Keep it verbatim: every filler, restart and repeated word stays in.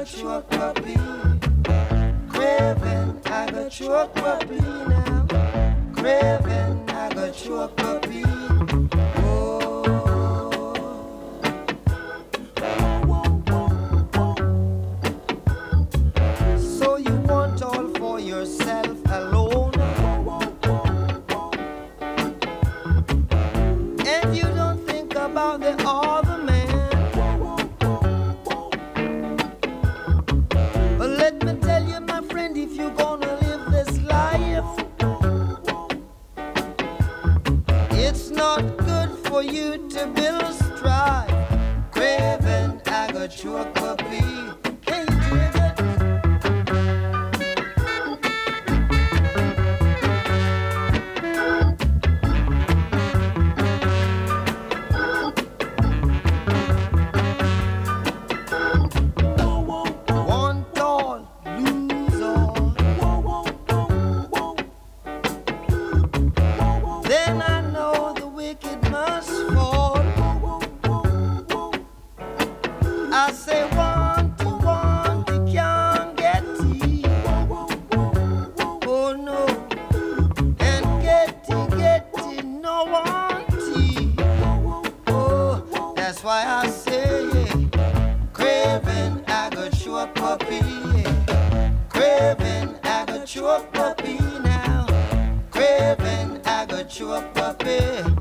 got you a puppy. Craving, I got you a puppy now. Craving, I got you a puppy. Oh. So you want all for yourself alone, and you don't think about the other man. But let me tell you, my friend, if you're gonna live this life, it's not good for you to build strife. Craving, I got you a puppy. Can you dig it? Want all, lose all. Then I know the wicked must fall. I say want to want, you can't get it. Oh no, and get it, get it, no want it. Oh, that's why I say, yeah. Craving, I got you a puppy. Yeah. Craving, I got you a puppy now. Craving, I got you a puppy.